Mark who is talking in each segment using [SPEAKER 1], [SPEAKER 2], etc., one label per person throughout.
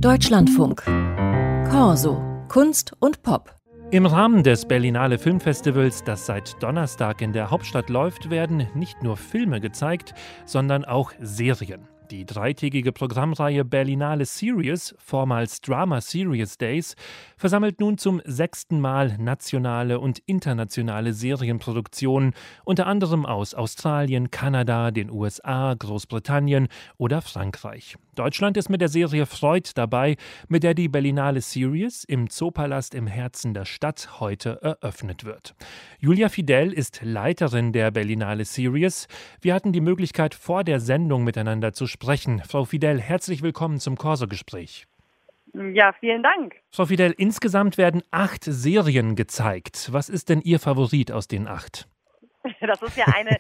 [SPEAKER 1] Deutschlandfunk. Corso. Kunst und Pop.
[SPEAKER 2] Im Rahmen des Berlinale Filmfestivals, das seit Donnerstag in der Hauptstadt läuft, werden nicht nur Filme gezeigt, sondern auch Serien. Die dreitägige Programmreihe Berlinale Series, vormals Drama Series Days, versammelt nun zum 6. Mal nationale und internationale Serienproduktionen, unter anderem aus Australien, Kanada, den USA, Großbritannien oder Frankreich. Deutschland ist mit der Serie Freud dabei, mit der die Berlinale Series im Zoopalast im Herzen der Stadt heute eröffnet wird. Julia Fidel ist Leiterin der Berlinale Series. Wir hatten die Möglichkeit, vor der Sendung miteinander zu sprechen. Frau Fidel, herzlich willkommen zum Corso-Gespräch.
[SPEAKER 3] Ja, vielen Dank.
[SPEAKER 2] Frau Fidel, insgesamt werden 8 Serien gezeigt. Was ist denn Ihr Favorit aus den 8?
[SPEAKER 3] Das ist ja eine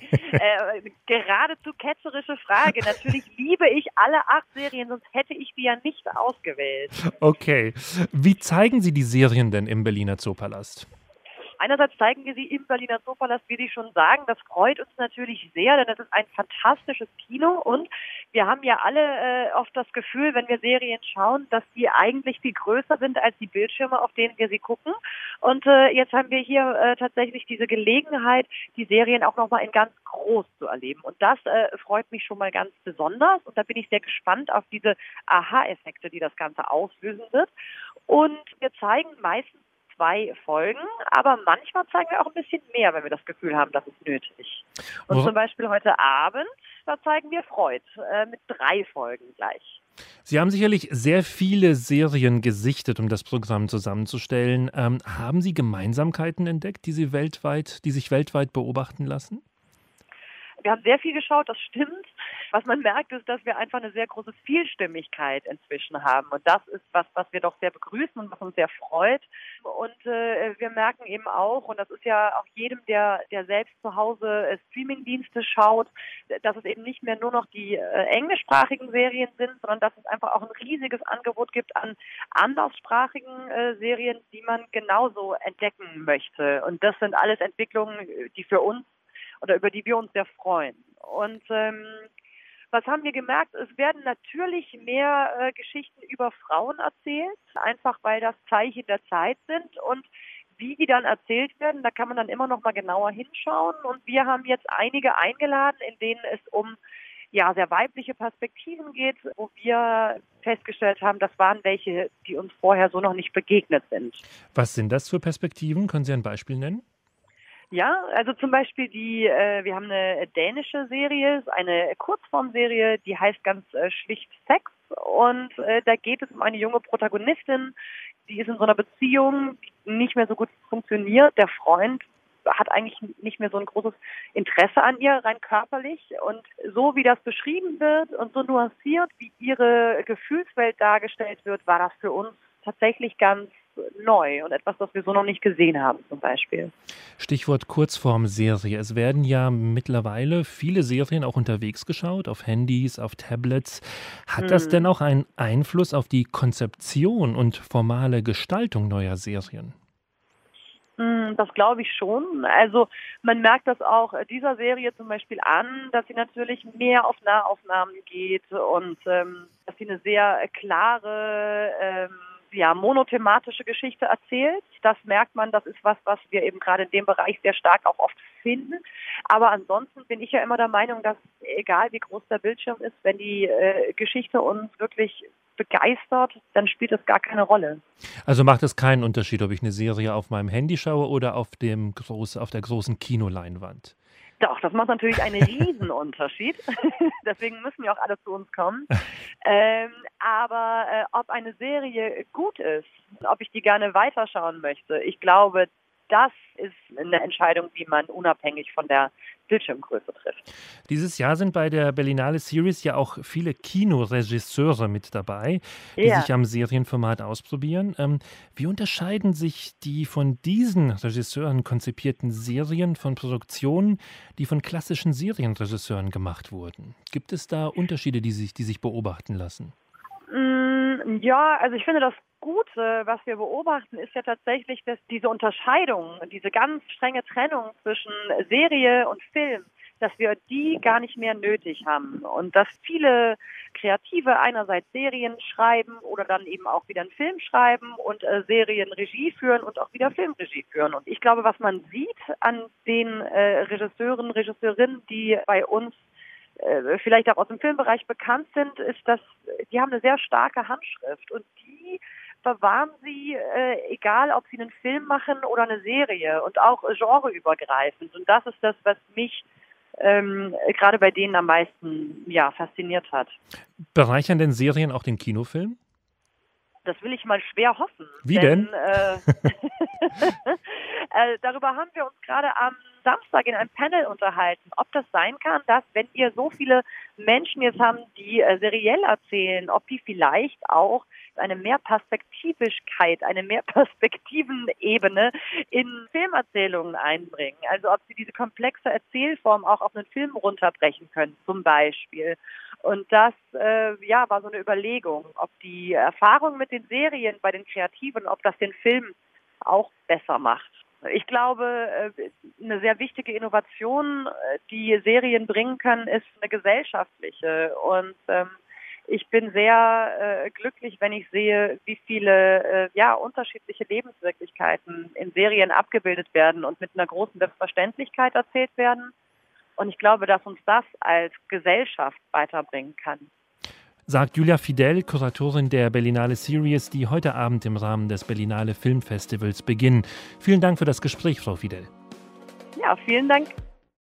[SPEAKER 3] geradezu ketzerische Frage. Natürlich liebe ich alle 8 Serien, sonst hätte ich die ja nicht ausgewählt.
[SPEAKER 2] Okay. Wie zeigen Sie die Serien denn im Berliner Zoopalast?
[SPEAKER 3] Einerseits zeigen wir sie im Berliner Zoopalast, wie Sie schon sagen. Das freut uns natürlich sehr, denn es ist ein fantastisches Kino und wir haben ja alle oft das Gefühl, wenn wir Serien schauen, dass die eigentlich viel größer sind als die Bildschirme, auf denen wir sie gucken. Und jetzt haben wir hier tatsächlich diese Gelegenheit, die Serien auch nochmal in ganz groß zu erleben. Und das freut mich schon mal ganz besonders. Und da bin ich sehr gespannt auf diese Aha-Effekte, die das Ganze auslösen wird. Und wir zeigen meistens 2 Folgen, aber manchmal zeigen wir auch ein bisschen mehr, wenn wir das Gefühl haben, das ist nötig. Und zum Beispiel heute Abend, da zeigen wir Freud mit 3 Folgen gleich.
[SPEAKER 2] Sie haben sicherlich sehr viele Serien gesichtet, um das Programm zusammenzustellen. Haben Sie Gemeinsamkeiten entdeckt, die sich weltweit beobachten lassen?
[SPEAKER 3] Wir haben sehr viel geschaut, das stimmt. Was man merkt, ist, dass wir einfach eine sehr große Vielstimmigkeit inzwischen haben. Und das ist was wir doch sehr begrüßen und was uns sehr freut. Und wir merken eben auch, und das ist ja auch jedem, der selbst zu Hause Streamingdienste schaut, dass es eben nicht mehr nur noch die englischsprachigen Serien sind, sondern dass es einfach auch ein riesiges Angebot gibt an anderssprachigen Serien, die man genauso entdecken möchte. Und das sind alles Entwicklungen, die für uns oder über die wir uns sehr freuen. Und was haben wir gemerkt? Es werden natürlich mehr Geschichten über Frauen erzählt, einfach weil das Zeichen der Zeit sind. Und wie die dann erzählt werden, da kann man dann immer noch mal genauer hinschauen. Und wir haben jetzt einige eingeladen, in denen es um sehr weibliche Perspektiven geht, wo wir festgestellt haben, das waren welche, die uns vorher so noch nicht begegnet sind.
[SPEAKER 2] Was sind das für Perspektiven? Können Sie ein Beispiel nennen?
[SPEAKER 3] Ja, also zum Beispiel wir haben eine dänische Serie, eine Kurzformserie, die heißt ganz schlicht Sex und da geht es um eine junge Protagonistin, die ist in so einer Beziehung, die nicht mehr so gut funktioniert. Der Freund hat eigentlich nicht mehr so ein großes Interesse an ihr, rein körperlich. Und so wie das beschrieben wird und so nuanciert, wie ihre Gefühlswelt dargestellt wird, war das für uns tatsächlich ganz neu und etwas, das wir so noch nicht gesehen haben zum Beispiel.
[SPEAKER 2] Stichwort Kurzformserie. Es werden ja mittlerweile viele Serien auch unterwegs geschaut, auf Handys, auf Tablets. Hat das denn auch einen Einfluss auf die Konzeption und formale Gestaltung neuer Serien?
[SPEAKER 3] Das glaube ich schon. Also man merkt das auch dieser Serie zum Beispiel an, dass sie natürlich mehr auf Nahaufnahmen geht und dass sie eine sehr klare monothematische Geschichte erzählt. Das merkt man, das ist was wir eben gerade in dem Bereich sehr stark auch oft finden. Aber ansonsten bin ich ja immer der Meinung, dass egal wie groß der Bildschirm ist, wenn die Geschichte uns wirklich begeistert, dann spielt das gar keine Rolle.
[SPEAKER 2] Also macht es keinen Unterschied, ob ich eine Serie auf meinem Handy schaue oder auf der großen Kinoleinwand?
[SPEAKER 3] Doch, das macht natürlich einen Riesenunterschied. Deswegen müssen ja auch alle zu uns kommen. Aber ob eine Serie gut ist, ob ich die gerne weiterschauen möchte, ich glaube, das ist eine Entscheidung, die man unabhängig von der Bildschirmgröße trifft.
[SPEAKER 2] Dieses Jahr sind bei der Berlinale Series ja auch viele Kinoregisseure mit dabei, die sich am Serienformat ausprobieren. Wie unterscheiden sich die von diesen Regisseuren konzipierten Serien von Produktionen, die von klassischen Serienregisseuren gemacht wurden? Gibt es da Unterschiede, die sich beobachten lassen?
[SPEAKER 3] Ja, also ich finde, das Gute, was wir beobachten, ist ja tatsächlich, dass diese Unterscheidung, diese ganz strenge Trennung zwischen Serie und Film dass wir die gar nicht mehr nötig haben und dass viele Kreative einerseits Serien schreiben oder dann eben auch wieder einen Film schreiben und Serienregie führen und auch wieder Filmregie führen. Und ich glaube, was man sieht an den Regisseurinnen, die bei uns vielleicht auch aus dem Filmbereich bekannt sind, ist, dass die haben eine sehr starke Handschrift und die bewahren sie, egal ob sie einen Film machen oder eine Serie und auch genreübergreifend. Und das ist das, was mich gerade bei denen am meisten fasziniert hat.
[SPEAKER 2] Bereichern denn Serien auch den Kinofilm?
[SPEAKER 3] Das will ich mal schwer hoffen.
[SPEAKER 2] Wie denn?
[SPEAKER 3] Darüber haben wir uns gerade am Samstag in einem Panel unterhalten, ob das sein kann, dass, wenn wir so viele Menschen jetzt haben, die seriell erzählen, ob die vielleicht auch eine Mehrperspektivischkeit, eine Mehrperspektivenebene in Filmerzählungen einbringen. Also ob sie diese komplexe Erzählform auch auf einen Film runterbrechen können, zum Beispiel. Und das war so eine Überlegung, ob die Erfahrung mit den Serien bei den Kreativen, ob das den Film auch besser macht. Ich glaube, eine sehr wichtige Innovation, die Serien bringen können, ist eine gesellschaftliche. Und ich bin sehr glücklich, wenn ich sehe, wie viele unterschiedliche Lebenswirklichkeiten in Serien abgebildet werden und mit einer großen Selbstverständlichkeit erzählt werden. Und ich glaube, dass uns das als Gesellschaft weiterbringen kann.
[SPEAKER 2] Sagt Julia Fidel, Kuratorin der Berlinale Series, die heute Abend im Rahmen des Berlinale Filmfestivals beginnen. Vielen Dank für das Gespräch, Frau Fidel.
[SPEAKER 3] Ja, vielen Dank.